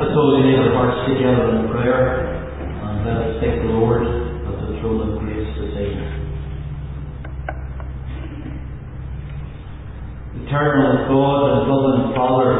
Let's all unite our hearts together in prayer, and let us take the Lord at the throne of grace this evening. Eternal God and loving Father,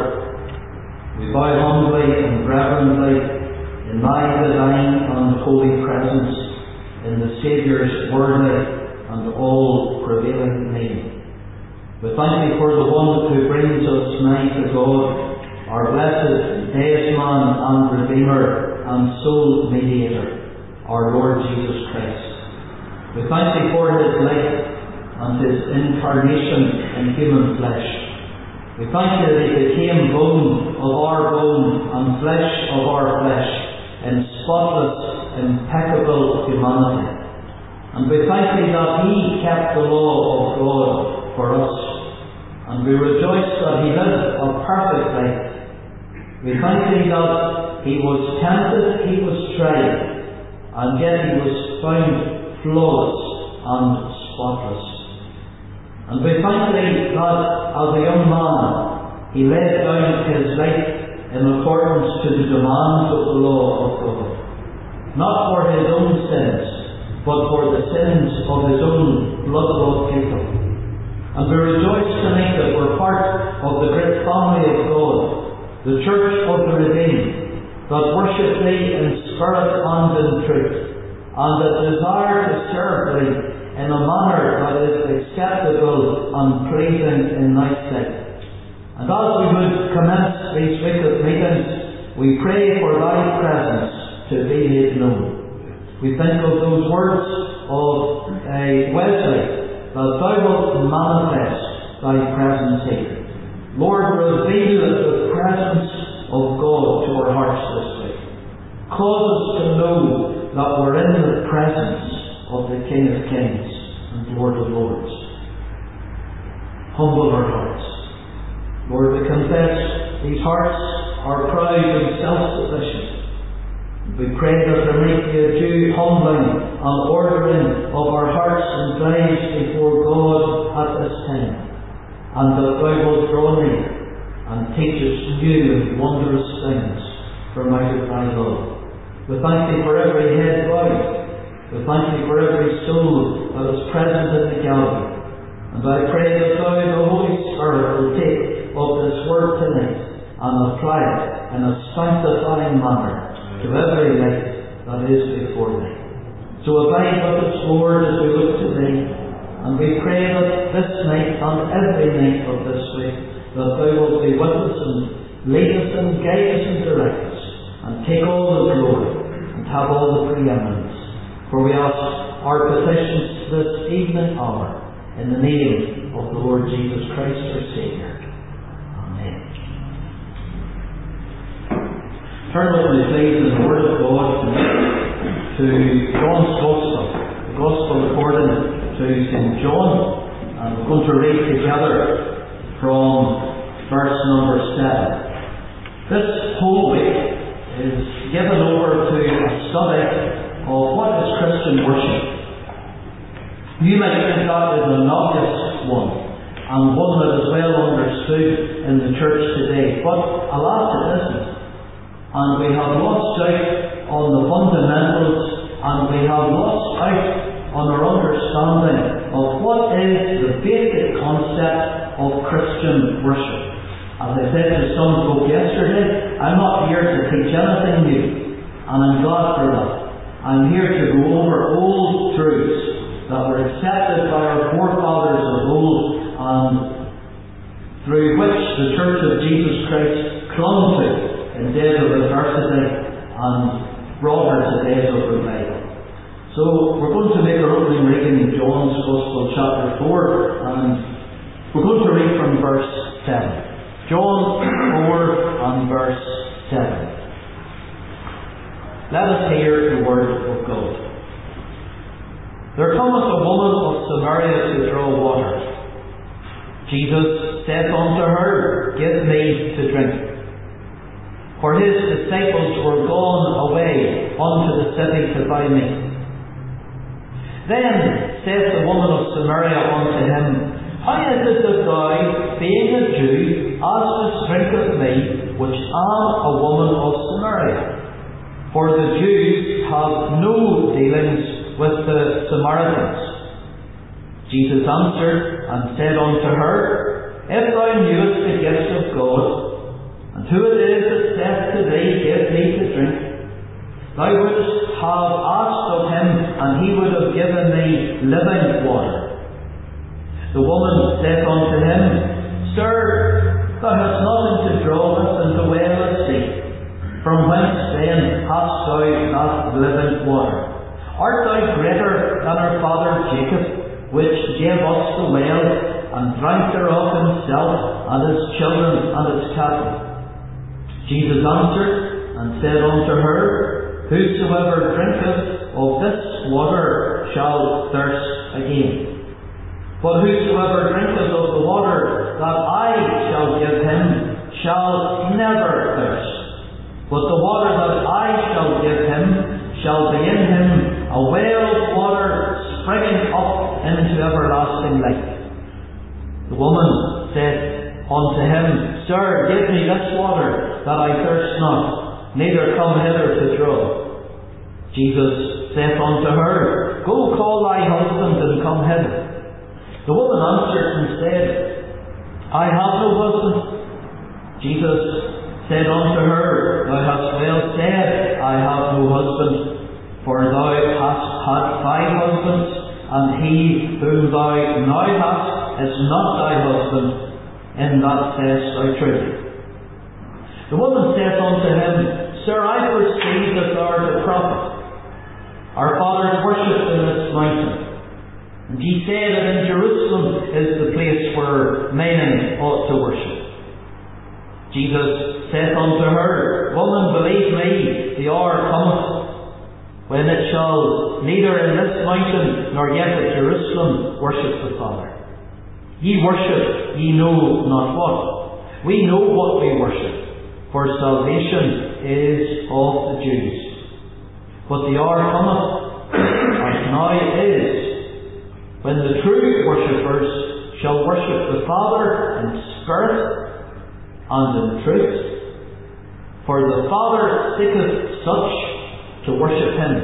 we bow humbly and reverently in Thy divine and holy presence, in the Saviour's worthy and all-prevailing name. We thank Thee for the one who brings us nigh to God, our blessed Deisman and Redeemer and sole Mediator, our Lord Jesus Christ. We thank Thee for His life and His incarnation in human flesh. We thank Thee that He became bone of our bone and flesh of our flesh, in spotless, impeccable humanity. And we thank Thee that He kept the law of God for us, and we rejoice that He lived a perfect life. We thank Thee that He was tempted, He was tried, and yet He was found flawless and spotless. And we thank Thee that as a young man He laid down His life in accordance to the demands of the law of God, not for His own sins, but for the sins of His own blood-bought people. And we rejoice tonight that we're part of the great family of God, the Church of the Redeemed, that worship Thee in spirit and in truth, and that desire to serve Thee in a manner that is acceptable and pleasing in Thy sight. And as we would commence these weekly meetings, we pray for Thy presence to be made known. We think of those words of Wesley, that Thou wilt manifest Thy presence here. Lord, reveal the presence of God to our hearts this week. Cause us to know that we're in the presence of the King of Kings and Lord of Lords. Humble our hearts. Lord, we confess these hearts are proud and self-sufficient. We pray that there may be a due humbling and ordering of our hearts and lives before God at this time, and that Thou wilt draw near and teach us new and wondrous things from out of Thy love. We thank Thee for every head bowed. We thank Thee for every soul that is present in the gallery. And I pray that Thou, the Holy Spirit, will take of this word tonight and apply it in a sanctifying manner to every life that is before Thee. So abide with us, Lord, as we look to Thee. And we pray that this night and every night of this week, that Thou wilt be with us and lead us and guide us and direct us, and take all the glory and have all the preeminence. For we ask our petitions this evening hour in the name of the Lord Jesus Christ our Saviour. Amen. Turn with me please in the Word of God to John's Gospel, the Gospel according to St. John, and we're going to read together from verse number 7. This whole week is given over to a study of what is Christian worship. You might think that is an obvious one, and one that is well understood in the church today, but alas it isn't. And we have lost out on the fundamentals, and we have lost out on our understanding of what is the basic concept of Christian worship. As I said to some folk yesterday, I'm not here to teach anything new, and I'm glad for that. I'm here to go over old truths that were accepted by our forefathers of old, and through which the Church of Jesus Christ clung to in days of adversity and brought her to days of revival. So we're going to make our opening reading in John's Gospel chapter 4, and we're going to read from verse 7. John 4 and verse 7. Let us hear the word of God. There cometh a woman of Samaria to draw water. Jesus said unto her, Give me to drink. For his disciples were gone away unto the city to buy meat. Then saith the woman of Samaria unto him, How is it that thou, being a Jew, askest drink of me, which am a woman of Samaria? for the Jews have no dealings with the Samaritans. Jesus answered and said unto her, If thou knewest the gift of God, and who it is that saith to thee, Give me to drink, thou wouldst have asked of him, and he would have given thee living water. The woman saith unto him, Sir, thou hast nothing to draw with, and the well is deep. From whence then hast thou that living water? Art thou greater than our father Jacob, which gave us the well, and drank thereof himself, and his children, and his cattle? Jesus answered and said unto her, Whosoever drinketh of this water shall thirst again. But whosoever drinketh of the water that I shall give him shall never thirst. But the water that I shall give him shall be in him a well of water springing up into everlasting life. The woman said unto him, Sir, give me this water, that I thirst not, neither come hither to draw. Jesus saith unto her, Go call thy husband, and come hither. The woman answered and said, I have no husband. Jesus said unto her, Thou hast well said, I have no husband, for thou hast had 5 husbands, and he whom thou now hast is not thy husband. In that sayest thou truly. The woman saith unto him, Sir, I perceive that thou art a prophet. Our fathers worshipped in this mountain, and ye say that in Jerusalem is the place where men ought to worship. Jesus saith unto her, Woman, believe me, the hour cometh, when it shall neither in this mountain nor yet at Jerusalem worship the Father. Ye worship, ye know not what. We know what we worship, for salvation is of the Jews. But the hour cometh, and now is, when the true worshippers shall worship the Father in spirit and in truth. For the Father seeketh such to worship him.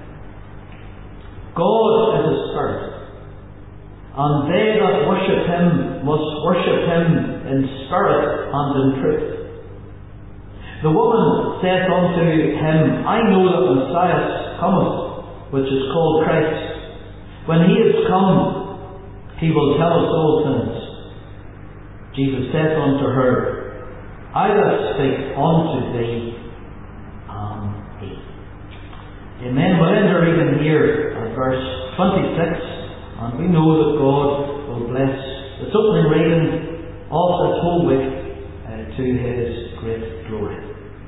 God is a spirit, and they that worship him must worship him in spirit and in truth. The woman saith unto him, I know that Messiah cometh, which is called Christ. When he is come, he will tell us all things. Jesus saith unto her, I that speak unto thee am he. Amen. We'll end our reading here at verse 26, and we know that God will bless this opening reading of this whole week to his great glory.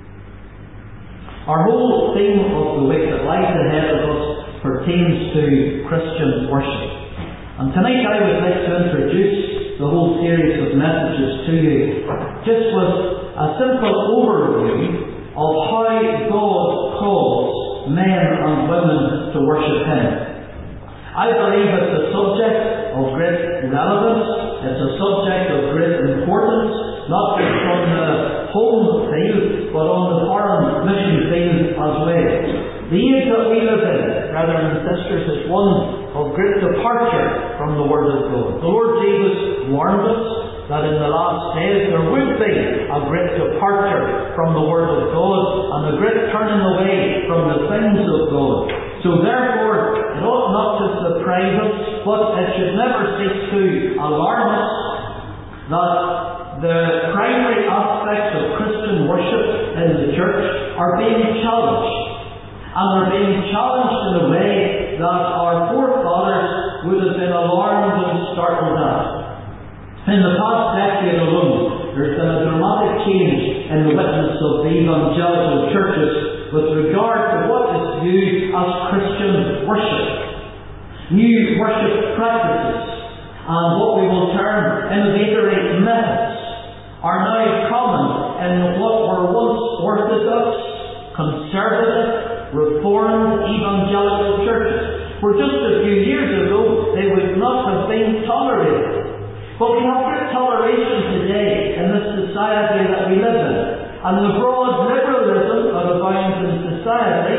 Our whole theme of the week that lies ahead of us pertains to Christian worship. And tonight I would like to introduce the whole series of messages to you just with a simple overview of how God calls men and women to worship him. I believe it's a subject of great relevance, it's a subject of great importance, not just on the home field, but on the foreign mission field as well. The age that we live in, brothers and sisters, is one of great departure from the Word of God. The Lord Jesus warned us that in the last days there would be a great departure from the Word of God and a great turning away from the things of God. So therefore, it ought not to surprise us, but it should never cease to alarm us that the primary aspects of Christian worship in the church are being challenged. And are being challenged in a way that our forefathers would have been alarmed and startled at. In the past decade alone, there's been a dramatic change in the witness of the evangelical churches with regard to what is viewed as Christian worship. New worship practices and what we will term innovatory methods are now common in what were once orthodox, conservative, Reformed evangelical churches. For just a few years ago, they would not have been tolerated. But we have great toleration today in this society that we live in. And the broad liberalism that abounds in society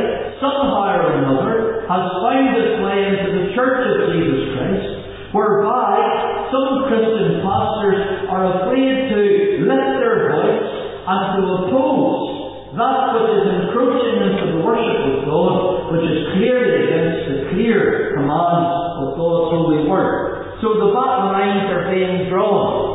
found its way into the Church of Jesus Christ, whereby some Christian pastors are afraid to lift their voice and to oppose that which is encroaching into the worship of God, which is clearly against the clear commands of God's holy word. So the battle lines are being drawn.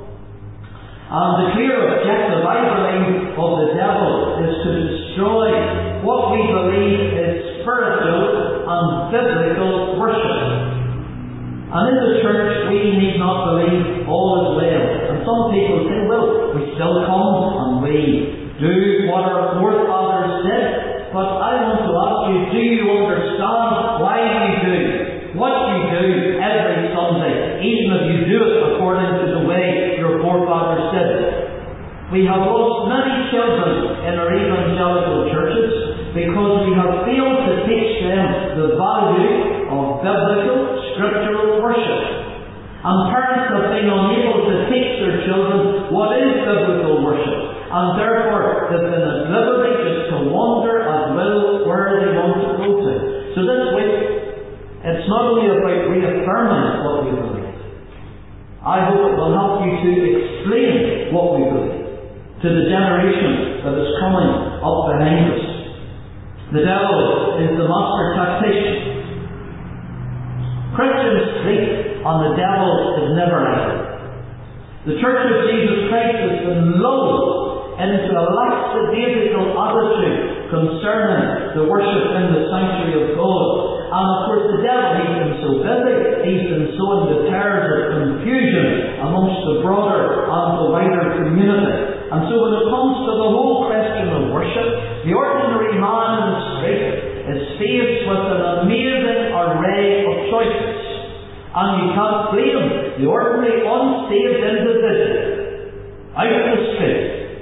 And the clear objective, I believe, of the devil is to destroy what we believe is spiritual and biblical worship. And in the church, we need not believe all is well. And some people say, well, we still come and we do what our forefathers did. But I want to ask you, do you understand why you do what you do every Sunday, even if you do it according to the way your forefathers did it? We have lost many children in our evangelical churches because we have failed to teach them the value of biblical, scriptural worship. And parents have been unable to teach their children what is biblical worship. And therefore, they've been at liberty just to wander at will where they want to go to. So this week, it's not only about reaffirming what we believe. I hope it will help you to explain what we believe to the generation that is coming up behind us. The devil is the master tactician. Christians sleep and the devil is never idle. The Church of Jesus Christ has been lulled into a lackadaisical attitude concerning the worship in the sanctuary of God. And of course the devil, he's been so busy, he's been sowing the tares of confusion amongst the broader and the wider community. And so when it comes to the whole question of worship, the ordinary man in the street is faced with an amazing array of choices. And you can't blame the ordinary unsaved individual out in the street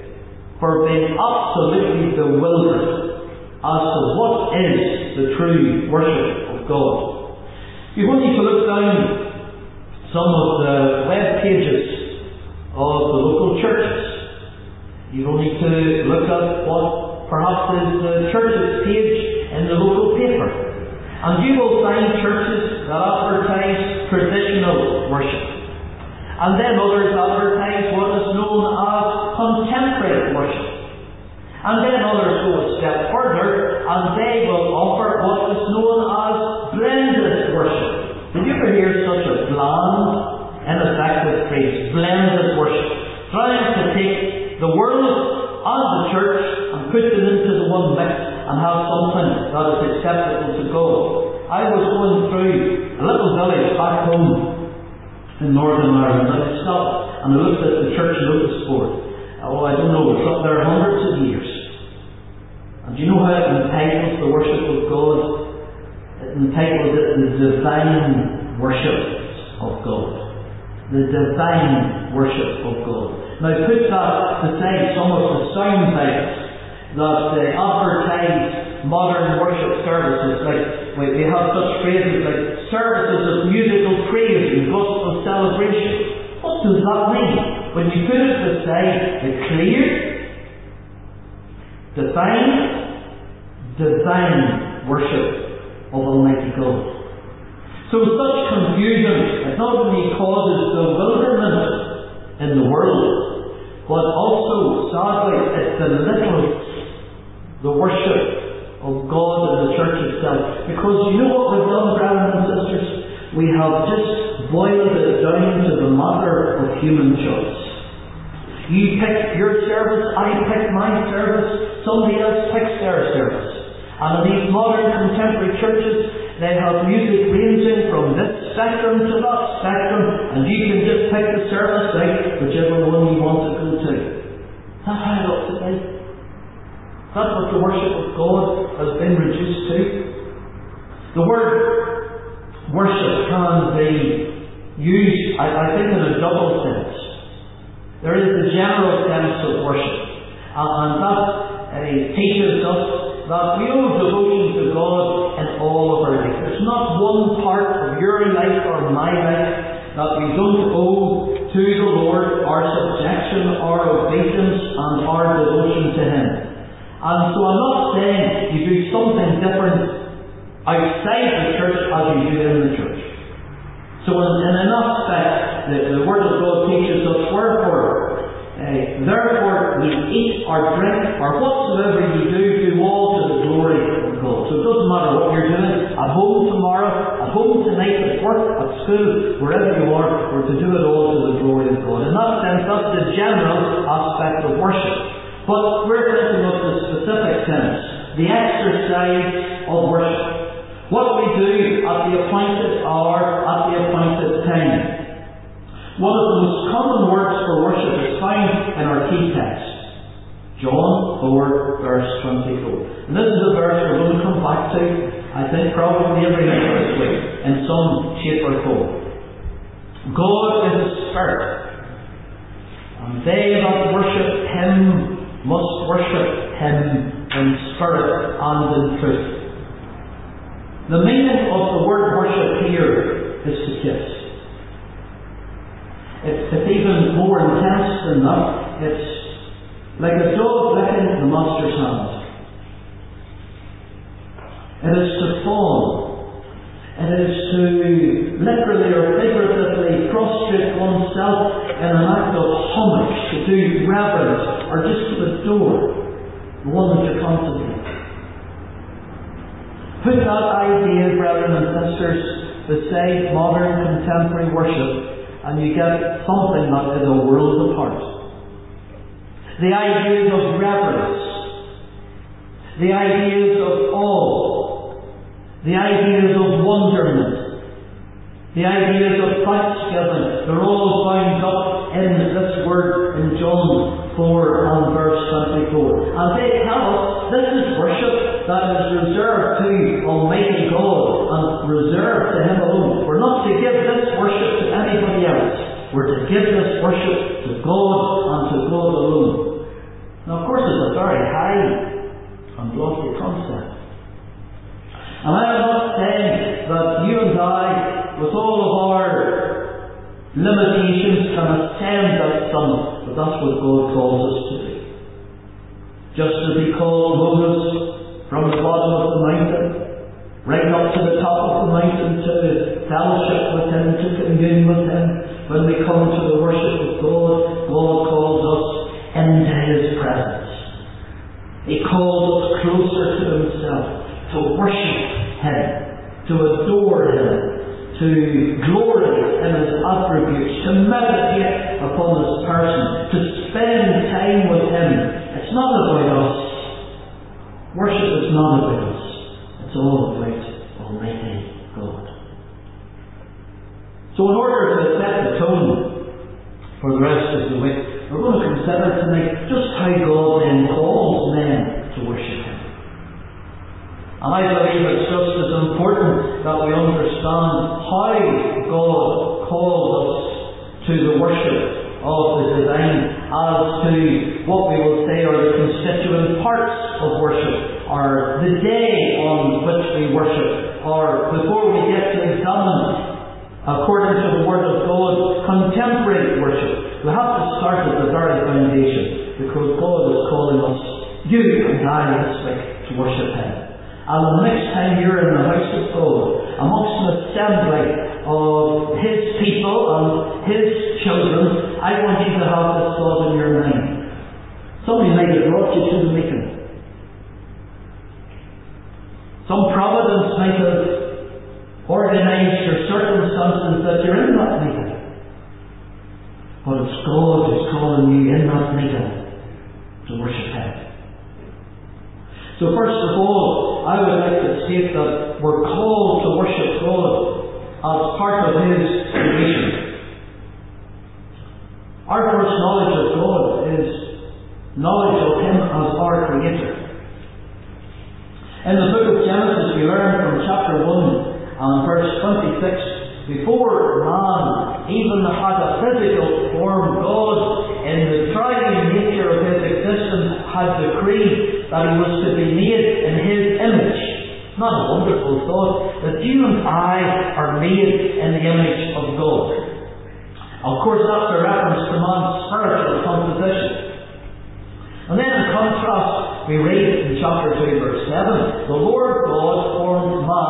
for being absolutely bewildered as to what is the true worship of God. You only need to look down some of the web pages of the local churches. You only need to look at what perhaps is the church's page in the local paper. And you will find churches that advertise traditional worship. And then others advertise what is known as contemporary worship. And then others go a step further and they will offer what is known as blended worship. Did you ever hear such a bland, ineffective phrase? Blended worship. Trying to take the world and the church and put them into the one mix and have something that is acceptable to God. I was going through a little village back home in Northern Ireland, and I stopped and I looked at the church notice board. Oh, I don't know, it's up there hundreds of years. And do you know how it entitles the worship of God? It entitles it the divine worship of God. The divine worship of God. Now put that beside some of the sound bites that advertise modern worship services. Like we have such phrases like services of musical praise and gospel celebration. What does that mean? When you put it beside the clear, divine worship of Almighty God. So such confusion, it not only causes bewilderment in the world, but also, sadly, it belittles the worship of God in the church itself. Because you know what we've done, brothers and sisters? We have just boiled it down to the matter of human choice. You pick your service, I pick my service, somebody else picks their service. And in these modern contemporary churches, they have music ranging from this spectrum to that spectrum, and you can just pick the service out, whichever one you want to go to. That's how it ought to be. That's what the worship of God has been reduced to. The word worship can be used, I think, in a double sense. There is the general sense of worship, and that teaches us that we owe devotion to God in all of our life. There's not one part of your life or my life that we don't owe to the Lord our subjection, our obedience, and our devotion to Him. And so I'm not saying you do something different outside the church as you do in the church. So in an aspect, the Word of God teaches us, therefore we eat or drink or whatsoever you do all to the glory of God. So it doesn't matter what you're doing, at home tomorrow, at home tonight, at work, at school, wherever you are, we're to do it all to the glory of God. In that sense, that's the general aspect of worship. But we're thinking of the specific sense, the exercise of worship. What we do at the appointed hour, at the appointed time. One of the most common words for worship is found in our key text. John 4, verse 24. And this is a verse we're going to come back to, I think, probably every night this week, in some shape or form. God is a Spirit, and they that worship Him must worship Him in spirit and in truth. The meaning of the word worship here is to kiss. It's even more intense than that. It's like a dog licking the master's hand. It is to fall. It is to literally or figuratively prostrate oneself in an act of homage, to do reverence, or just to adore the one that you contemplate. Put that idea, brethren and sisters, beside modern contemporary worship, and you get something that is a world apart. The ideas of reverence, the ideas of awe, the ideas of wonderment, the ideas of thanksgiving, they're all bound up in this word in John 4 and verse 24. And they tell us this is worship that is reserved to Almighty God and reserved to Him alone. We're not to give this worship to anybody else. We're to give this worship to God and to God alone. Now, of course, it's a very high and lofty concept. And I'm not saying that you and I, with all of our limitations, can ascend that summit, but that's what God calls us to do. Just as He called Moses from the bottom of the mountain, right up to the top of the mountain to fellowship with Him, to commune with Him. When we come to the worship of God, God calls us into His presence. He calls us closer to Himself, to worship Him, to adore Him, to glory in His attributes, to meditate upon His person, to spend time with Him. It's not about us. Worship is not about us. It's all about Almighty God. So in order to set the tone for the rest of the week, we're going to consider tonight just how God then calls men to worship Him. And I believe it's just as important that we understand how God calls us to the worship of the divine as to what we will say are the constituent parts of worship, or the day on which we worship, or before we get to examine, according to the Word of God, contemporary worship. We have to start at the very foundation, because God is calling us, you and I this week, to worship Him. And the next time you're in the house of God, amongst an assembly of His people and His children, I want you to have this thought in your mind. Somebody might have brought you to the meeting. Some providence might have organised your circumstances that you're in that meeting. But it's God who's calling you in that meeting to worship Him. So first of all, I would like to state that we're called to worship God as part of His creation. Our first knowledge of God is knowledge of Him as our Creator. In the book of Genesis we learn from chapter 1 and verse 26, before man even had a physical form, God, in the triune nature of His existence, had decreed that He was to be made in His image. Not a wonderful thought that you and I are made in the image of God. Of course, that's a reference to man's spiritual composition. And then in contrast, we read in chapter 2 verse 7, the Lord God formed man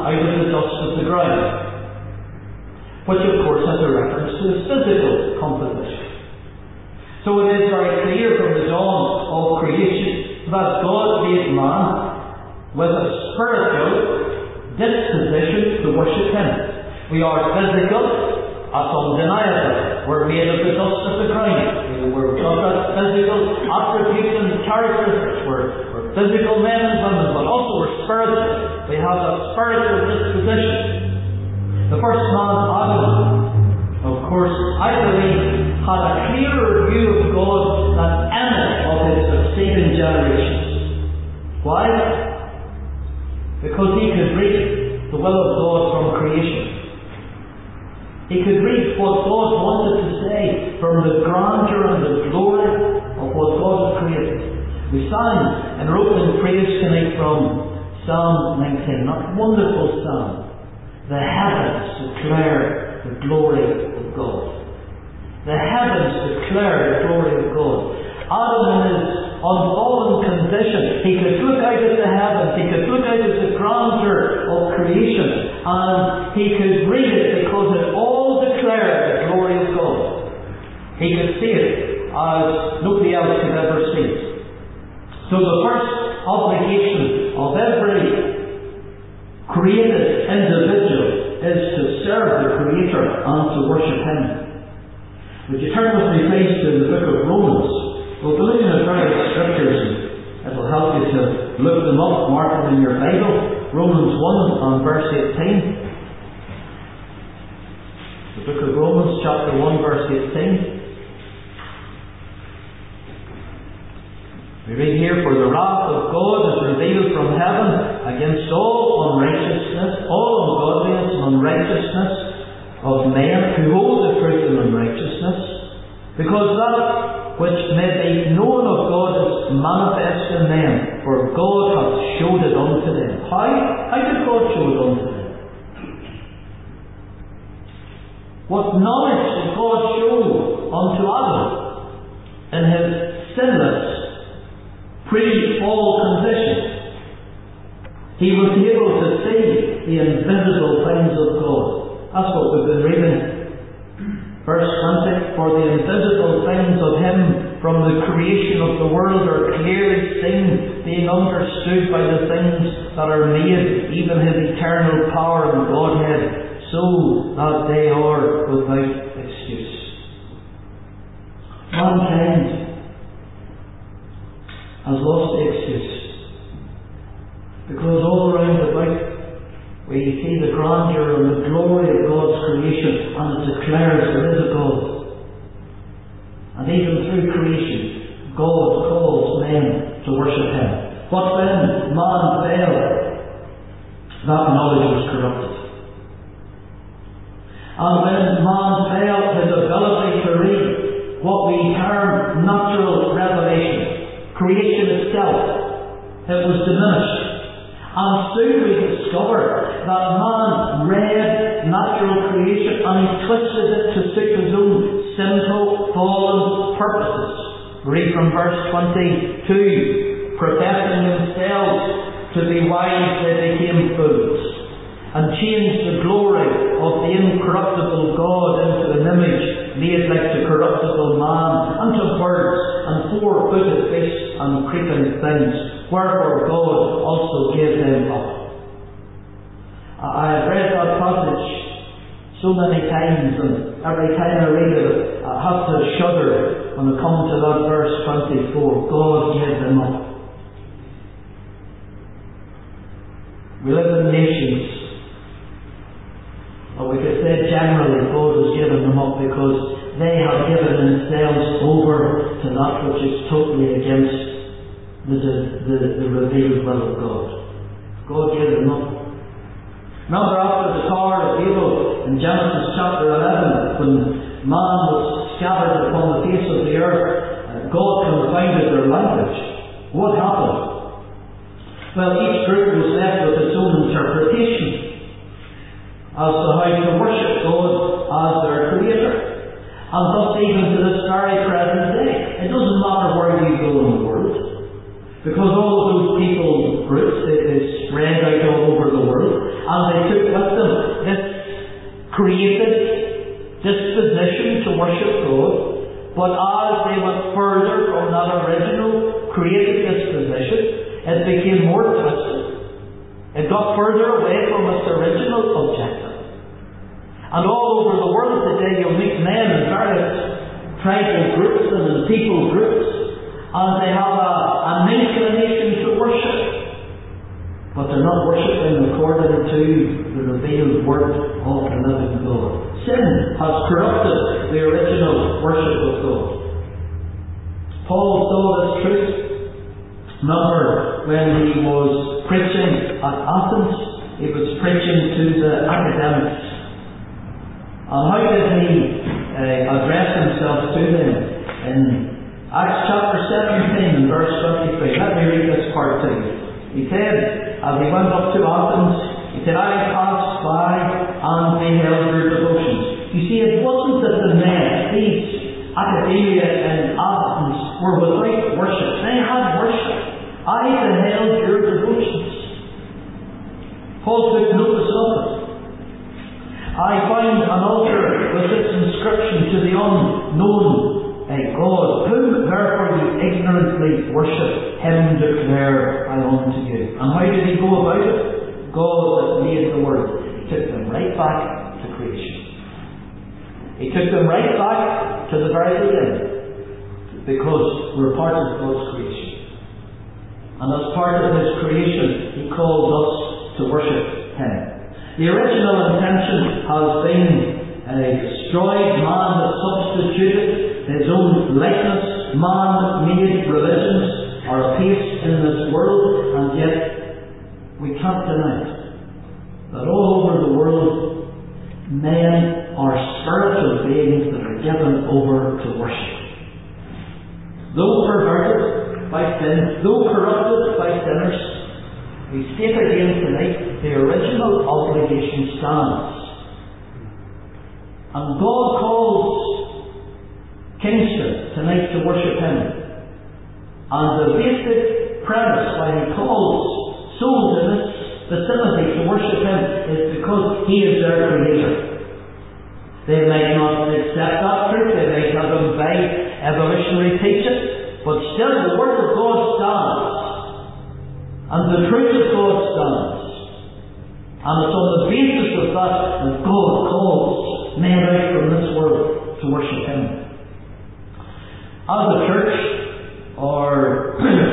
out of the dust of the ground, which of course has a reference to his physical composition. So it is very clear from the dawn of creation that God made man with a spiritual disposition to worship Him. We are physical. That's undeniable. We're made of the dust of the ground. We're got physical attributes and characteristics. We're physical men and women, but also we're spiritual. We have a spiritual disposition. The first man, Adam, of course, I believe, had a clearer view of God than any of his succeeding generations. Why? Because he could read the will of God from creation. He could read what God wanted to say from the grandeur and the glory of what God had created. We sang and wrote in praise tonight from Psalm 19, that wonderful psalm. The heavens declare the glory of God. The heavens declare the glory of God. Adam in his unfallen condition, he could look out at the heavens, he could look out at the grandeur of creation, and he could read it because it all declared the glory of God. He could see it as nobody else could ever see it. So the first obligation of every created individual is to serve the Creator and to worship Him. Would you turn with me please to the book of Romans? We'll be looking at various scriptures and it will help you to look them up, mark them in your Bible. Romans 1 and verse 18. The book of Romans chapter 1 verse 18. We read here, for the wrath of God is revealed from heaven against all unrighteousness, all ungodliness and unrighteousness of men who hold the truth in unrighteousness, because that which may be known of God is manifest in them, for God hath showed it unto them. How did God show it unto them? What knowledge did God show unto Adam in his sinless pre-fall condition? He was able to see the invisible things of God. That's what we've been reading. Verse 20, for the invisible things of Him from the creation of the world are clearly seen, being understood by the things that are made, even His eternal power and Godhead, so that they are without excuse. Mankind has lost the excuse, because all around about we see the grandeur and the glory of God's creation, and it declares there is a God. And even through creation, God calls men to worship Him. But when man fell, that knowledge was corrupted. And when man fell, his ability to read what we term natural revelation, creation itself, it was diminished. And soon we discovered that man read natural creation and he twisted it to suit his own sinful, fallen purposes. Read from verse 22. Professing themselves to be wise, they became fools, and changed the glory of the incorruptible God into an image made like the corruptible man, and to birds, and four-footed beasts, and creeping things. Wherefore God also gave them up. I have read that passage so many times, and every time I read it, I have to shudder when I come to that verse 24. God gave them up. We live in nations, or we could say generally, God has given them up because they have given themselves over to that which is totally against the revealed will of God. God gave them up. Remember after the Tower of Babel in Genesis chapter 11, when man was scattered upon the face of the earth, God confounded their language. What happened? Well, each group was left with its own interpretation as to how to worship God as their Creator. And thus even to this very present day, it doesn't matter where you go in the world, because all of those people groups, they spread out all over the world, and they it became more twisted. It got further away from its original objective. And all over the world today you'll meet men in various tribal groups and in people groups, and they have an inclination to worship. But they're not worshipping according to the revealed word of the living God. Sin has corrupted the original worship of God. Paul saw this truth. Remember when he was preaching at Athens, he was preaching to the academics. And how did he address himself to them? In Acts chapter 17 and verse 23. Let me read this part to you. He said, as he went up to Athens, he said, I passed by and beheld your devotions. You see, it wasn't that the men, these academia in Athens, were without worship. They had worship. I beheld your devotions. Paul took notice of it. I find an altar with this inscription to the unknown God, whom therefore you ignorantly worship, him declare I unto you. And how did he go about it? God that made the world. He took them right back to creation. He took them right back to the very beginning, because we're part of God's creation. And as part of His creation, He calls us to worship Him. The original intention has been destroyed. Man has substituted his own likeness. Man-made religions are apace in this world, and yet we can't deny it, that all over the world men are spiritual beings that are given over to worship. Though perverted by sin, though corrupted by sinners, we state again tonight, the original obligation stands. And God calls Kingston tonight to worship Him. And the basic premise why He calls souls in this vicinity to worship Him is because He is their Creator. They might not accept that truth, they might have imbibed evolutionary teaching, but still the Word of God stands. And the truth of God stands. And it's on the basis of that that God calls men out from this world to worship Him. As a church, our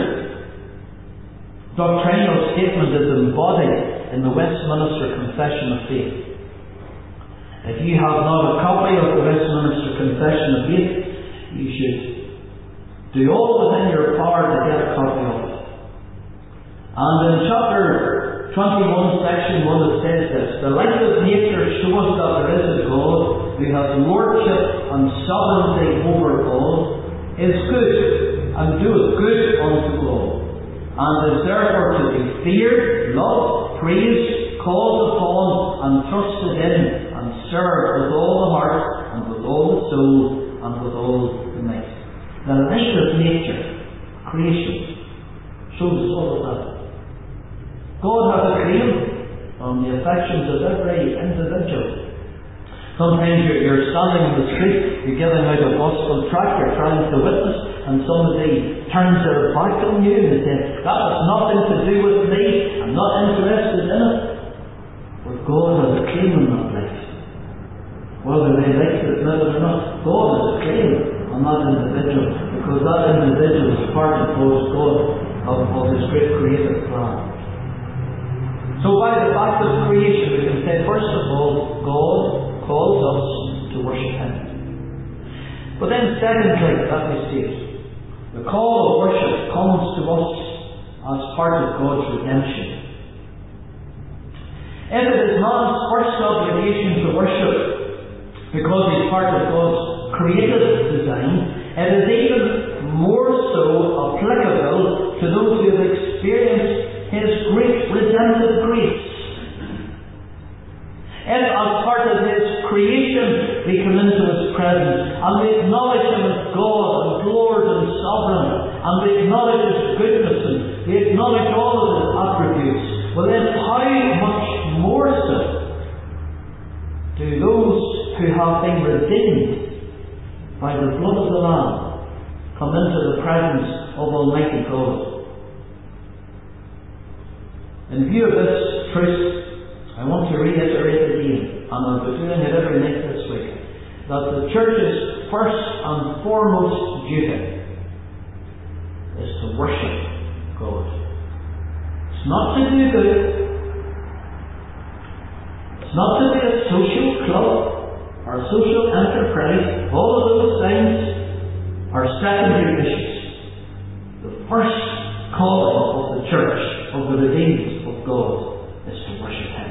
doctrinal statement is embodied in the Westminster Confession of Faith. If you have not a copy of the Westminster Confession of Faith, you should do all within your power to get a copy of it. And in chapter 21, section 1, it says this: the light of nature shows that there is a God who has lordship and sovereignty over all, is good, and doeth good unto all, and is therefore to be feared, loved, praised, called upon, and trusted in, and served with all the heart, and with all the soul, and with all the might. The light of nature, creation, shows all of that. God has a claim on the affections of every individual. Sometimes you're standing in the street, you're giving out a gospel tract, you're trying to witness, and somebody turns their back on you and they say, that has nothing to do with me, I'm not interested in it. But God has a claim on that life. Whether they like to admit it or not, God has a claim on that individual, because that individual is part of God's God, of His great creative plan. So by the fact of creation, we can say, first of all, God calls us to worship Him. But then secondly, let me state, the call of worship comes to us as part of God's redemption. If it is man's first obligation to worship because he's part of God's creative design, it is even more so applicable to those who have experienced His great redemptive grace. If as part of His creation we come into His presence and we acknowledge Him as God and Lord and Sovereign, and we acknowledge His goodness and we acknowledge all of His attributes, well then how much more so do those who have been redeemed by the blood of the Lamb come into the presence of Almighty God? In view of this truth, I want to reiterate again, and I'll be doing it every night this week, that the Church's first and foremost duty is to worship God. It's not to do good. It's not to be a social club or a social enterprise. All of those things are secondary issues. The first calling of the Church, of the redeemed of God, is to worship Him.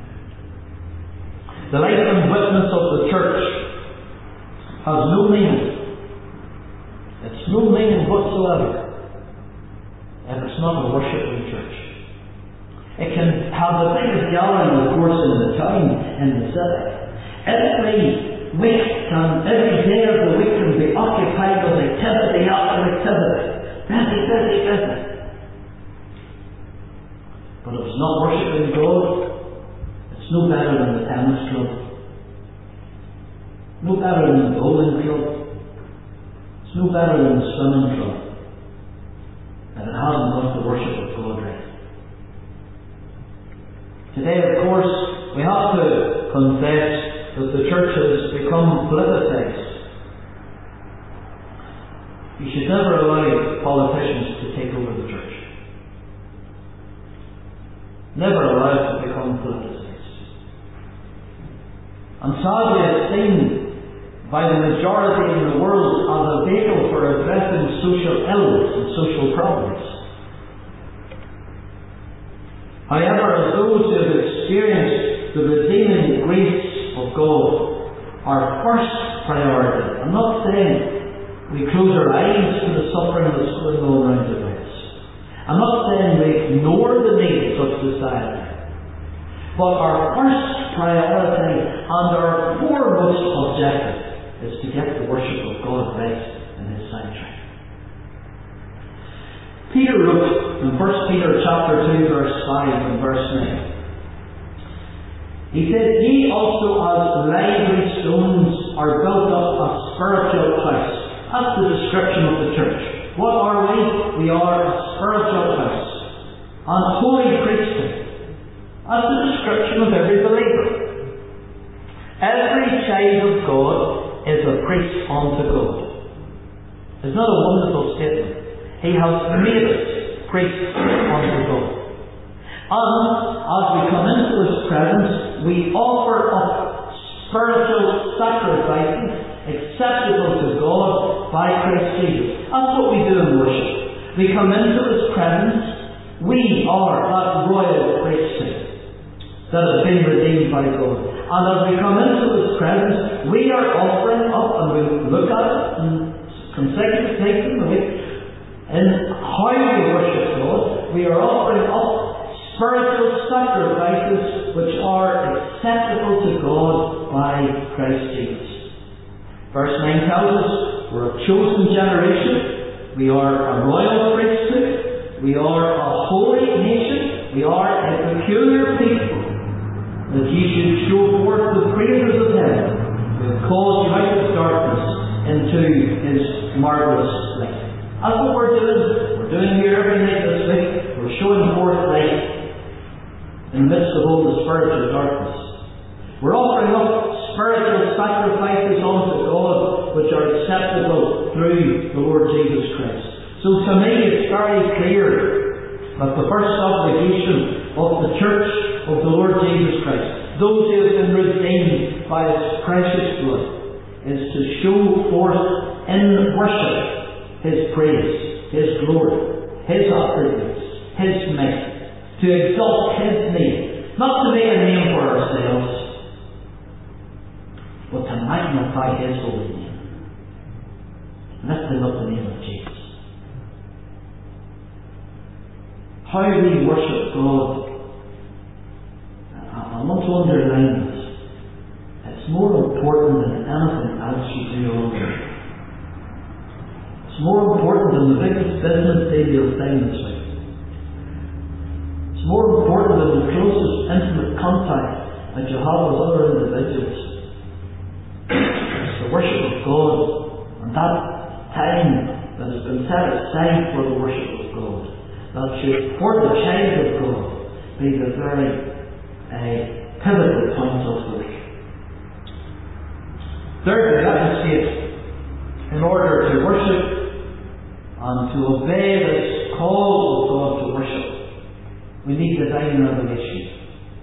The life and witness of the Church has no meaning. It's no meaning whatsoever if it's not a worshiping church. It can have the biggest gallery, of course, in the town, in the city. Every week and every day of the week can be occupied with activity after activity. Busy, busy, busy. But if it's not worshipping God, it's no better than the tennis club. No better than the bowling club. It's no better than the swimming club. And it hasn't got the worship of God right. Today, of course, we have to confess that the church has become politicized. You should never allow politicians to take over the church. Never allow it to become politicized. And sadly, it's seen by the majority in the world as a vehicle for addressing social ills and social problems. However, as those who have experienced the redeeming grace of God, our first priority, I'm not saying we close our eyes to the suffering that's going on around about us. I'm not saying we ignore the needs of society. But our first priority and our foremost objective is to get the worship of God right in His sanctuary. Peter wrote in 1 Peter chapter 2 verse 5 and verse 9. He said, "Ye also as lively stones are built up a spiritual house." That's the description of the church. What are we? We are a spiritual house. And holy priesthood. That's the description of every believer. Every child of God is a priest unto God. Isn't that a wonderful statement? He has made us priests unto God. And as we come into His presence, we offer up spiritual sacrifices acceptable to God by Christ Jesus. That's what we do in worship. We come into His presence. We are that royal priesthood that has been redeemed by God. And as we come into His presence, we are offering up, and we look at it in consecutive days in the week, in how we worship God, we are offering up spiritual sacrifices which are acceptable to God by Christ Jesus. Verse 9 tells us we're a chosen generation, we are a royal priesthood, we are a holy nation, we are a peculiar people, that ye should show forth the praises of Him who hath called you out of darkness into His marvellous light. That's what we're doing. We're doing here every night this week. We're showing forth light in the midst of all the spiritual darkness. We're offering up spiritual sacrifices unto God which are acceptable through the Lord Jesus Christ. So to me it's very clear that the first obligation of the Church of the Lord Jesus Christ, those who have been redeemed by His precious blood, is to show forth in worship His praise, His glory, His attributes, His might, to exalt His name, not to make a name for ourselves, but to magnify His holy name, lifting up the name of Jesus. How we worship God, I want to underline this. It's more important than anything else you do all day. It's more important than the biggest business deal you'll find this week. It's more important than the closest intimate contact that you have with other individuals. It's the worship of God, and that time that has been set aside for the worship of God, that should, for the child of God, be the very pivotal point of the week. Thirdly, let me state, in order to worship and to obey this call of God to worship, we need divine revelation.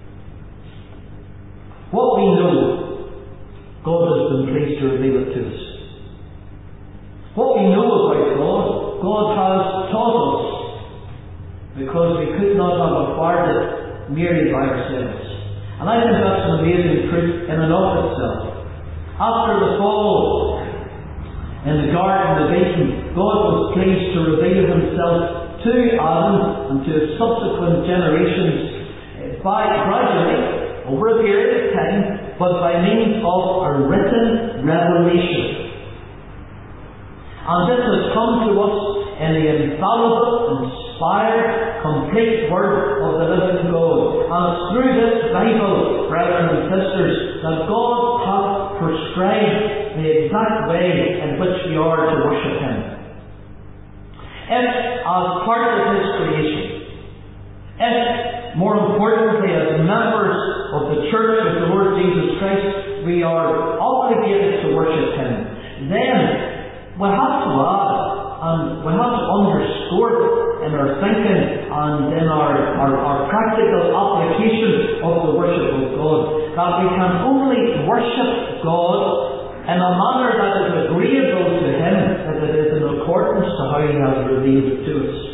What we know, God has been pleased to reveal it to us. What we know about God, God has taught us, because we could not have acquired it merely by ourselves. And I think that's an amazing truth in and of itself. After the fall in the Garden of Eden, God was pleased to reveal Himself to Adam and to his subsequent generations by gradually, over a period of time, but by means of a written revelation. And this has come to us in the infallible, inspired, complete Word of the living God. And it's through this Bible, brethren and sisters, that God hath prescribed the exact way in which we are to worship Him. If, as part of His creation, if, more importantly, as members of the Church of the Lord Jesus Christ, we are obligated to worship Him, then we have to add, and we have to underscore in our thinking and in our practical application of the worship of God, that we can only worship God in a manner that is agreeable to Him, if it is in accordance to how He has revealed it to us.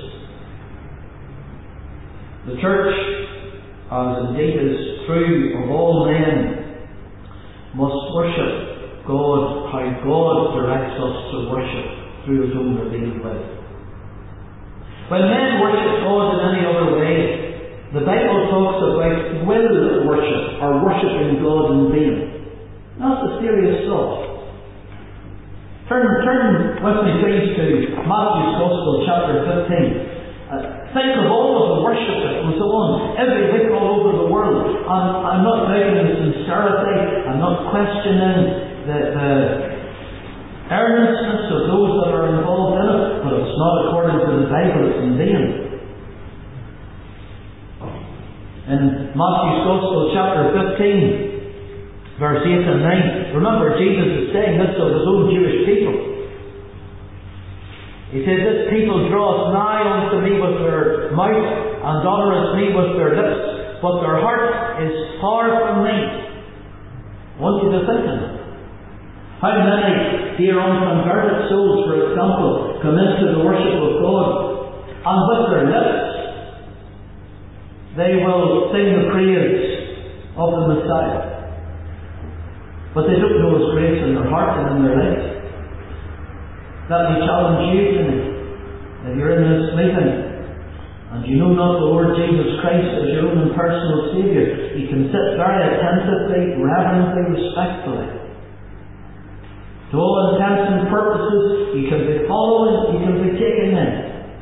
The Church, as indeed is true of all men, must worship God how God directs us to worship through His own revealed way. When men worship God in any other way, the Bible talks about will worship, or worshipping God in vain. That's a serious stuff. Turn with me please to Matthew's Gospel, chapter 15. Think of all of the worship that goes on every week all over the world. And I'm not doubting the sincerity, I'm not questioning the earnestness of those that are involved in it, but it's not according to the Bible, it's in vain. In Matthew's Gospel, chapter 15, verse 8 and 9, remember Jesus is saying this of His own Jewish people. He says, "This people draweth nigh unto me with their mouth, and honoureth me with their lips, but their heart is far from me." I want you to think of it. How many dear unconverted souls, for example, come into the worship of God, and with their lips they will sing the praise of the Messiah, but they don't know His grace in their heart and in their life. Let me challenge you tonight. If you're in this meeting and you know not the Lord Jesus Christ as your own personal Saviour, you can sit very attentively, reverently, respectfully. To all intents and purposes, you can be following, you can be taken in.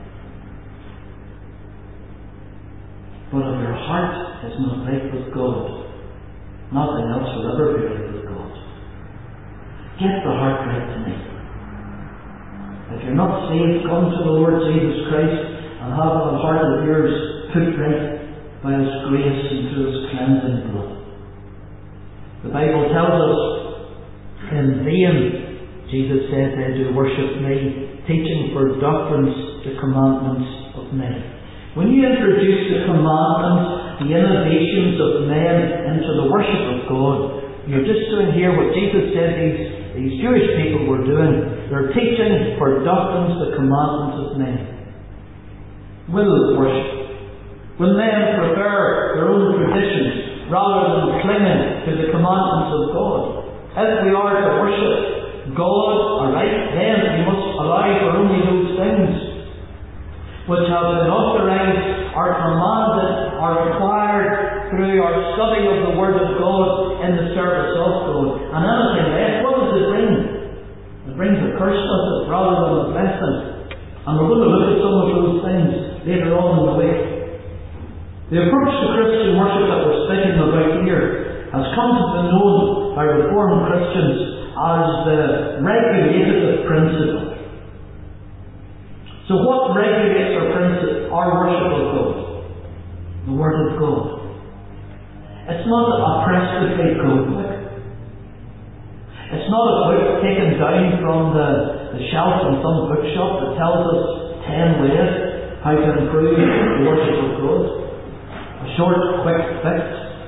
But if your heart is not right with God, nothing else will ever be right with God. Get the heart right tonight. If you're not saved, come to the Lord Jesus Christ and have the heart of yours put right by His grace and through His cleansing blood. The Bible tells us, in vain, Jesus said, they do worship me, teaching for doctrines the commandments of men. When you introduce the commandments, the innovations of men into the worship of God, you're just doing here what Jesus said these Jewish people were doing. They're teaching for doctrines the commandments of men. Will worship. When men prefer their own traditions rather than clinging to the commandments of God. If we are to worship God aright, then we must allow for only those things which have been authorized, are commanded, are required through our study of the Word of God in the service of God. And anything less, what does it bring? It brings a curse with it rather than a blessing. And we're going to look at some of those things later on in the week. The approach to Christian worship that we're speaking about here has come to be known by Reformed Christians as the regulative principle. So what regulates our worship of God? The Word Word of God. It's not a presbytery codebook. It's not a book taken down from the shelf in some bookshop that tells us 10 ways how to improve the worship of God. A short, quick fix.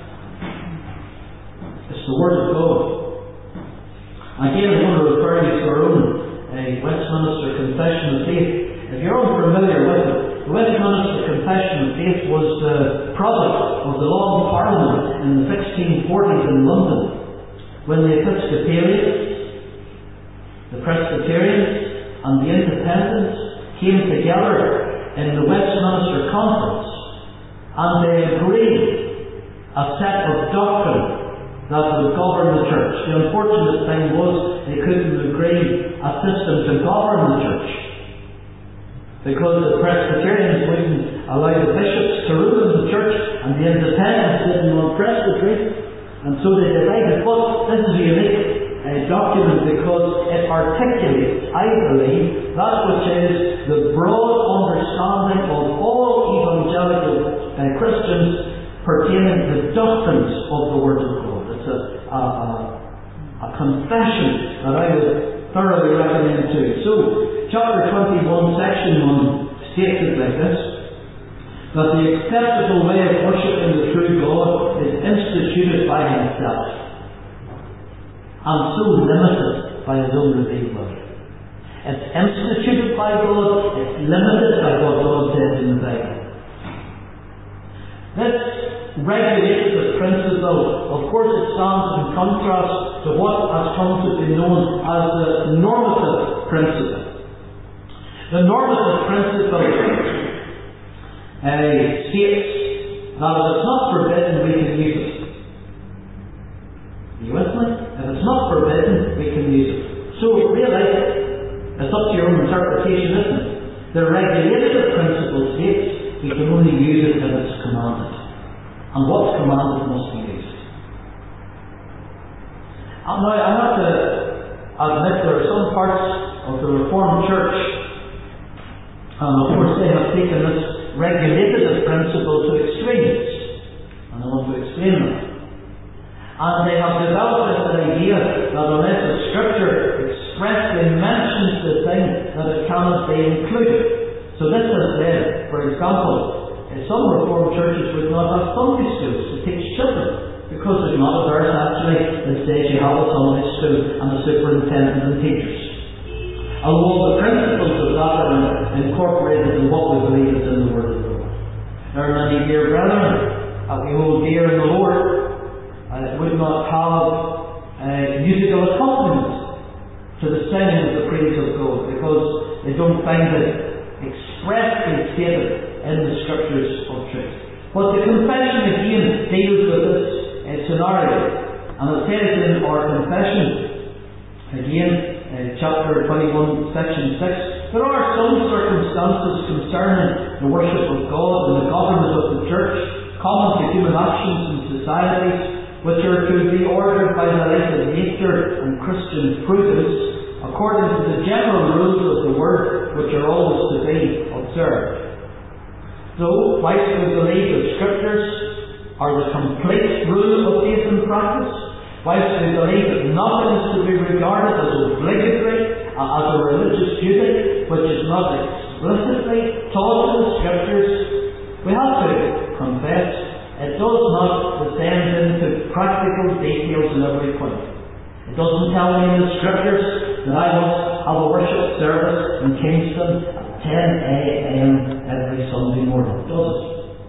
It's the Word of God. Again, I want to refer you to our own Westminster Confession of Faith. If you're unfamiliar with it, the Westminster Confession of Faith was the product of the Long Parliament in the 1640s in London, when the Episcopalians, the Presbyterians, and the Independents came together in the Westminster Conference, and they agreed a set of doctrine that would govern the church. The unfortunate thing was they couldn't agree a system to govern the church, because the Presbyterians wouldn't allow the bishops to rule in the church, and the Independents didn't want presbytery, and so they divided. But this is a unique document because it articulates, I believe, that which is the broad understanding of all evangelical Christians pertaining to the doctrines of the Word of God. It's a confession that I would thoroughly recommend to you. So, chapter 21, section 1 states it like this: that the acceptable way of worshipping the true God is instituted by Himself, and so limited by His own revealed word. It's instituted by God, it's limited by what God says in the Bible. This regulative principle, of course, it stands in contrast to what has come to be known as the normative principle. The normative principle states that if it's not forbidden, we can use it. Are you with me? If it's not forbidden, we can use it. So really, it's up to your own interpretation, isn't it? The regulative principle states we can only use it if it's commanded. And what's commanded must be used. And now I have to admit there are some parts of the Reformed Church, and of course they have taken this regulative principle to extremes, and I want to explain them. And they have developed this idea that unless the Scripture expressly mentions the thing, that it cannot be included. So this has led, for example, some Reformed churches would not have Sunday schools to teach children, because there's not a verse actually that says you have a Sunday school and a superintendent and teachers. Although the principles of that are incorporated in what we believe is in the Word of God. There are many dear brethren that we hold dear in the Lord would not have musical accompaniment to the singing of the praise of God, because they don't find it expressly stated in the Scriptures of truth. But the confession again deals with this scenario, and it says in our confession, again, chapter 21, section 6, there are some circumstances concerning the worship of God and the government of the church, common to human actions and societies, which are to be ordered by the light of nature and Christian prudence, according to the general rules of the Word, which are always to be observed. So, whilst we believe the Scriptures are the complete rule of faith and practice, whilst we believe that nothing is to be regarded as obligatory, as a religious duty, which is not explicitly taught in the Scriptures, we have to confess it does not descend into practical details in every point. It doesn't tell me in the Scriptures that I must have a worship service in Kingston at 10 a.m. every Sunday morning, does it?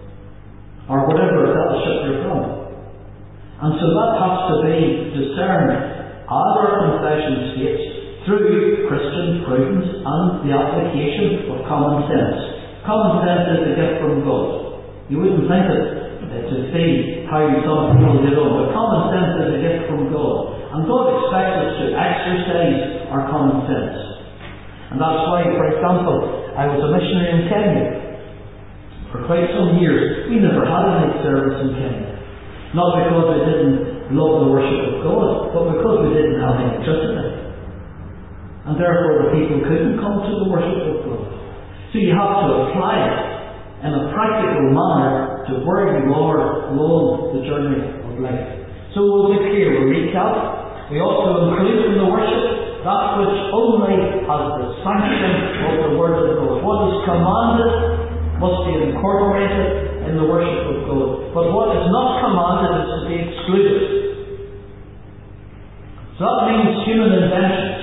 Or whatever fellowship you're from. And so that has to be discerned, as our confession states, through Christian prudence and the application of common sense. Common sense is a gift from God. You wouldn't think it to see how some people get on, but common sense is a gift from God. And God expects us to exercise our common sense. And that's why, for example, I was a missionary in Kenya. For quite some years, we never had a night service in Kenya. Not because we didn't love the worship of God, but because we didn't have electricity. And therefore the people couldn't come to the worship of God. So you have to apply it in a practical manner to to where you are along the journey of life. So we'll look here, we'll recap. We also include in the worship that which only has the sanction of the Word of God. What is commanded must be incorporated in the worship of God. But what is not commanded is to be excluded. So that means human inventions,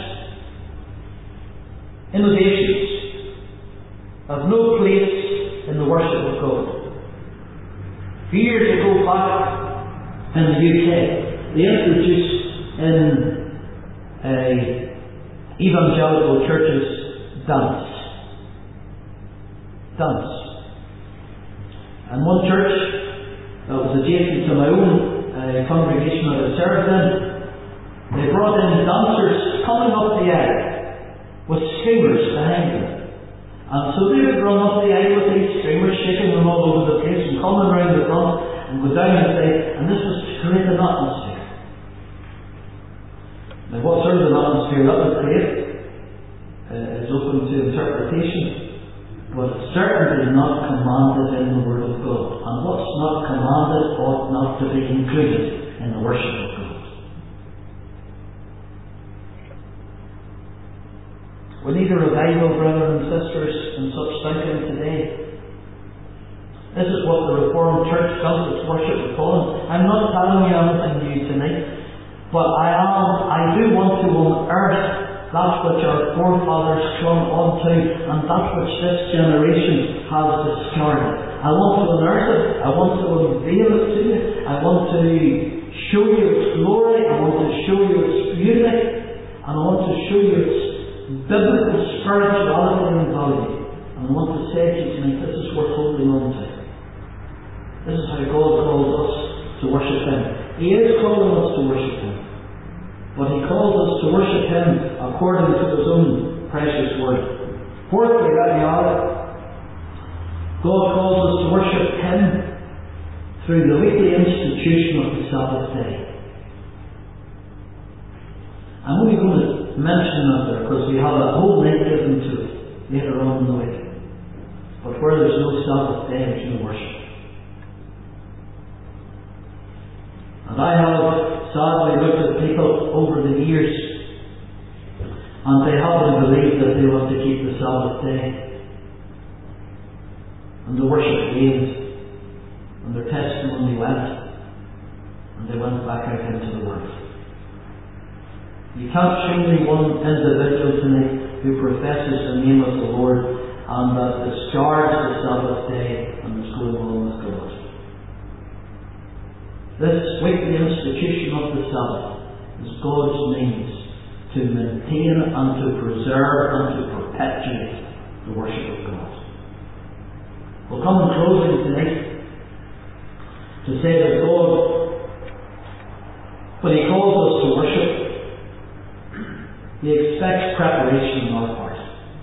innovations, have no place in the worship of God. A few years ago back in the UK, they introduced in evangelical churches dance. And one church that was adjacent to my own congregation that I served in, they brought in dancers coming up the aisle with streamers behind them. And so they would run up the aisle with these streamers, shaking them all over the place and coming round the front and go down the side, and this was to create an atmosphere. Now what sort of an atmosphere that would create is open to interpretation, but it certainly is not commanded in the Word of God. And what's not commanded ought not to be included in the worship of God. We need a revival, brothers and sisters, in such thinking today. This is what the Reformed Church does its worship of God. I'm not telling you anything new tonight, but I do want to unearth that which our forefathers clung onto and that which this generation has discarded. I want to unearth it, I want to unveil it to you, I want to show you its glory, I want to show you its beauty, and I want to show you its biblical spirituality and value. And I want to say to you tonight, this is worth holding on to. This is how God calls us to worship Him. He is calling us to worship Him, but He calls us to worship Him according to His own precious Word. Fourthly, let me add, God calls us to worship Him through the weekly institution of the Sabbath day. I'm only going to mention that there because we have a whole night given to it later on in the week. But where there's no Sabbath day, there's no worship. And I have sadly looked at people over the years, and they haven't believed that they want to keep the Sabbath day. And the worship waned, and their testimony went, and they went back out into the world. You can't show me one individual tonight who professes the name of the Lord and that discards the Sabbath day and is going on with God. This weekly institution of the Sabbath is God's means to maintain and to preserve and to perpetuate the worship of God. We'll come in closing tonight to say that God, when He calls us to worship, He expects preparation on our part.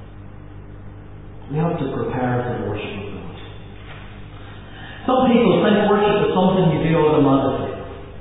We have to prepare for the worship of God. Some people think worship is something you do automatically.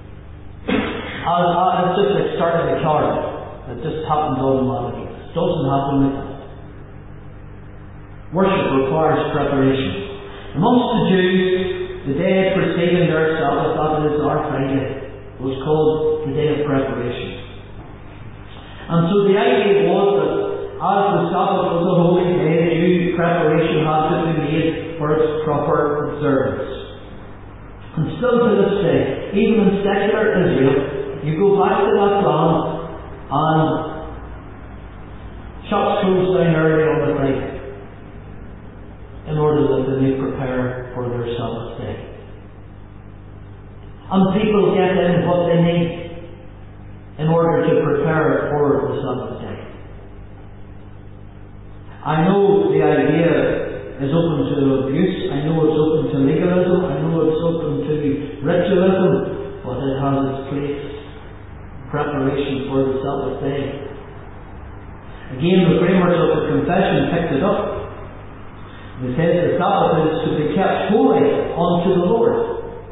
It's just like starting a car. It just happens automatically. It doesn't happen like that. Worship requires preparation. Amongst the Jews, the day preceding their Sabbath, that is our Friday, was called the day of preparation. And so the idea was that as the Sabbath was a holy day, due preparation had to be made for its proper observance. And still to this day, even in secular Israel, you go back to that land and shops close down early on the night in order that they may prepare for their Sabbath day. And people get in what they need in order to prepare for the Sabbath day. I know the idea is open to abuse, I know it's open to legalism, I know it's open to ritualism, but it has its place. Preparation for the Sabbath day. Again, the framers of the confession picked it up. They said the Sabbath is to be kept holy unto the Lord.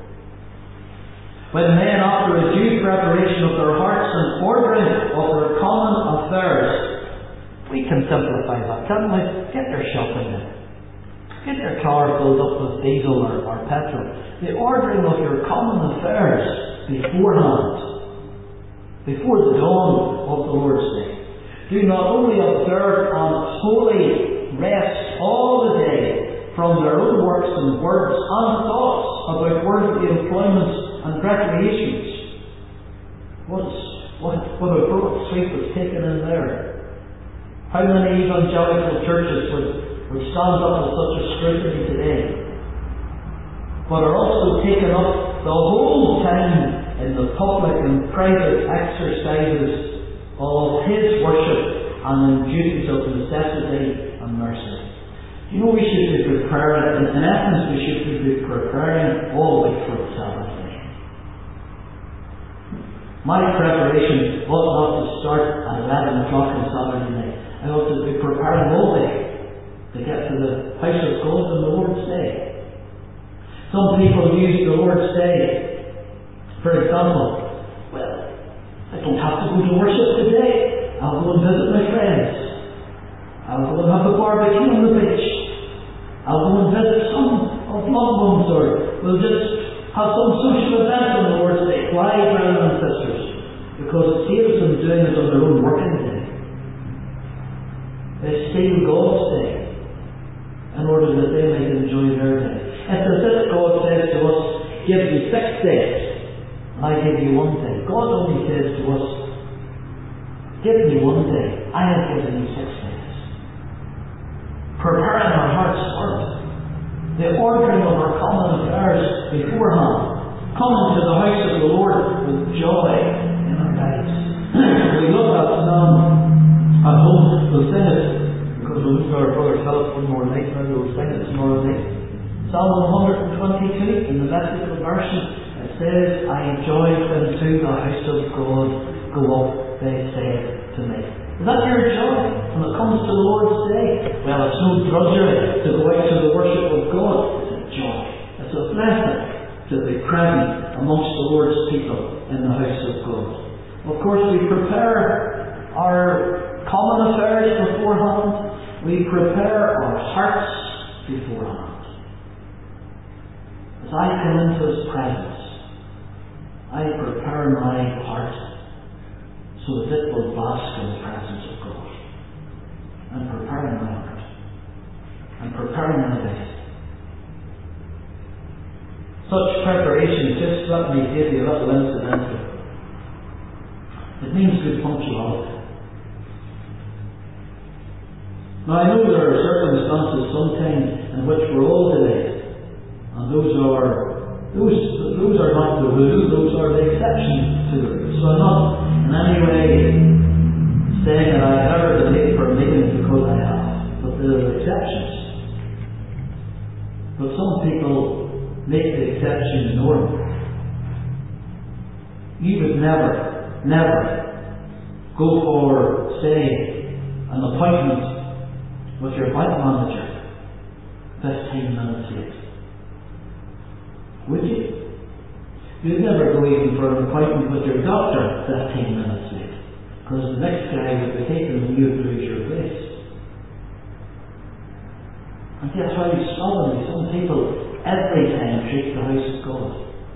When men, after a due preparation of their hearts and ordering of their common affairs, we can simplify that, can't we? Get their shopping in. Get your car filled up with diesel or petrol. The ordering of your common affairs beforehand, before the dawn of the Lord's Day. Do not only observe on holy rest all the day from their own works and words and thoughts about worldly employments and recreations. What a broad sweep was taken in there. How many evangelical churches would stand up to such a scrutiny today, but are also taken up the whole time in the public and private exercises of His worship and in duties of necessity and mercy. You know, we should be preparing, in essence, we should be preparing all week for the Sabbath day. My preparation ought not to start at 11 o'clock on Saturday night. I ought to be preparing all day to get to the house of God on the Lord's Day. Some people use the Lord's Day, for example, well, I don't have to go to worship today. I'll go and visit my friends. I'll go and have a barbecue on the beach. I'll go and visit some of loved ones, or we'll just have some social event on the Lord's Day. Why, brothers and sisters? Because it saves them doing it on their own working day. They steal God's day in order that they might enjoy their day. It's as if God says to us, give me 6 days, and I give you 1 day. God only says to us, give me 1 day, I have given you 6 days. Preparing our hearts for it. The ordering of our common affairs beforehand. Coming to the house of the Lord with joy in our lives. We love that psalm at home. We'll sing it because we'll look to our brother Philip one more night, and we'll sing it tomorrow night. Psalm 122 in the Message version, it says, I joy when to the house of God go up, they say to me. Is that your joy when it comes to the Lord's Day? Well, it's no drudgery to go out to the worship of God. It's a joy. It's a blessing to be present amongst the Lord's people in the house of God. Of course, we prepare our common affairs beforehand. We prepare our hearts beforehand. As I come into His presence, I prepare my heart so that it will bask in the presence of God. I'm preparing my heart. I'm preparing my life. Such preparation, just let me give you a little incidental. It means good punctuality. Now I know there are circumstances sometimes in which we're all delayed, and those are not the rule, those are the exceptions to the rule. So I'm not in any way saying that I ever delayed for a meeting because I have, but there are exceptions. But some people make the exception normal. You would never go for, say, an appointment with your bank manager 15 minutes late. Would you? You'd never go even for an appointment with your doctor 15 minutes late, because the next guy would be taking and you'd lose your place. And that's how stubbornly some people every time treat the house of God.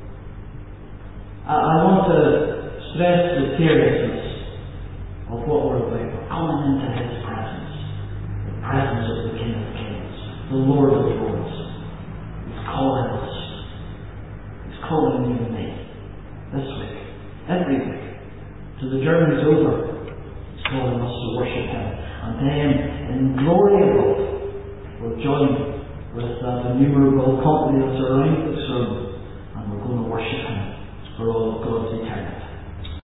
I want to stress the seriousness of what we're about. We're coming into His presence, the presence of the King of Kings, the Lord of Lords. He's calling us. Calling you and me this week, every week, till the journey's over. He's calling us to worship Him, and then in glory above we'll join with that innumerable company that's around this room